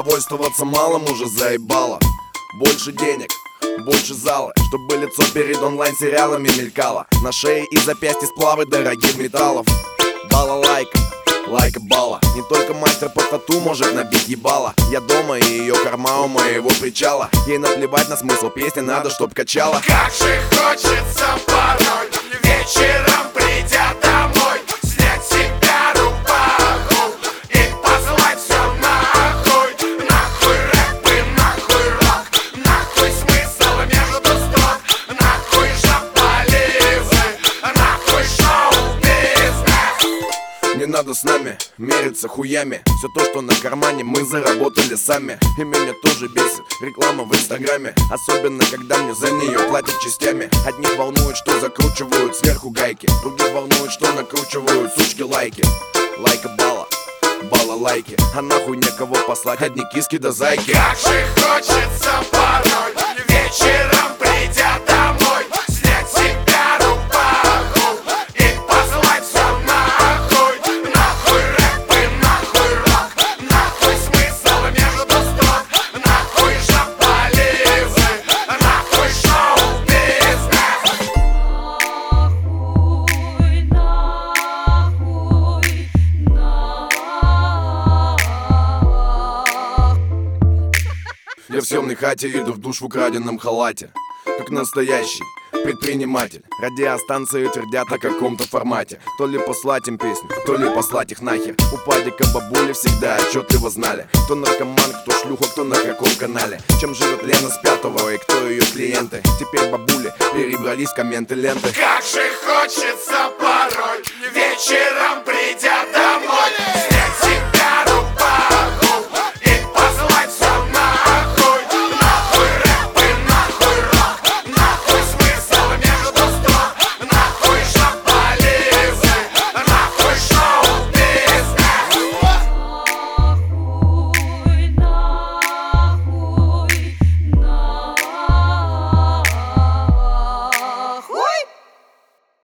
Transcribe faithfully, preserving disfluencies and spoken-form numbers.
Довольствоваться малым уже заебало. Больше денег, больше зала, чтобы лицо перед онлайн-сериалами мелькало. На шее и запястье сплавы дорогих металлов. Балалайка, лайка бала. Не только мастер по тату может набить ебало. Я дома и ее корма у моего причала. Ей наплевать на смысл песни, надо чтоб качала. Как же хочется порой, вечером придя домой, снять себя рубаху и послать все нахуй. Нахуй рэп и нахуй рок, нахуй смысл между строк, нахуй жопализы, нахуй шоу-бизнес. Не надо с нами мериться хуями. Все то, что на кармане, мы заработали сами. И меня тоже бесит реклама в инстаграме, особенно когда мне за нее платят частями. Одних волнует, что закручивают сверху гайки, других волнует, что накручивают сучки лайки. Лайка бала, бала лайки, а нахуй некого послать, одни киски да зайки. Как же хочется порой, вечером придя домой, снять себя рубаху и послать все нахуй. Нахуй рэп и нахуй рок, нахуй смысл между строк, нахуй жопализы, нахуй шоу-бизнес. Я в съемной хате иду в душ в украденном халате, как настоящий предприниматель. Радиостанции твердят о каком-то формате. То ли послать им песню, то ли послать их нахер. У падика бабули всегда отчетливо знали, кто наркоман, кто шлюха, кто на каком канале. Чем живет Лена с пятого и кто ее клиенты. Теперь бабули перебрались в комменты ленты. Как же хочется порой вечером